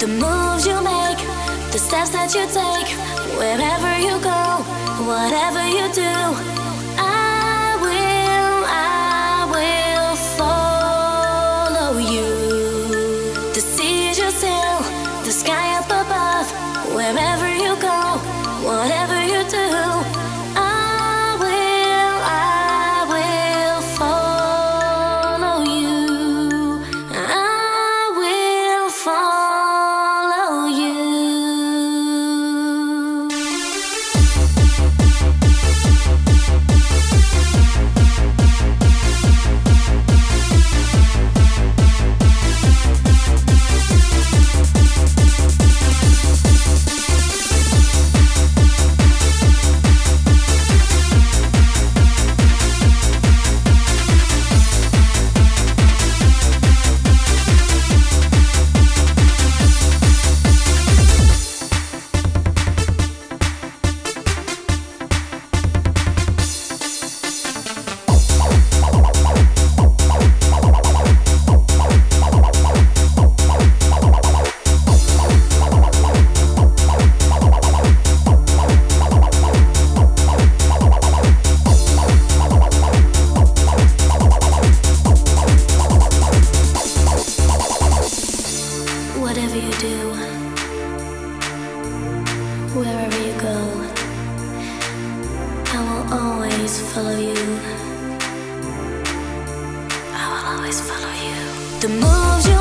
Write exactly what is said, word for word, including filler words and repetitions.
The moves you make, the steps that you take, wherever you go, whatever you do, I will, I will follow you. The seas you sail, the sky up above, wherever you go, whatever you do, I will, I will follow you. I will follow you. Whatever you do, wherever you go, I will always follow you. I will always follow you. The moves you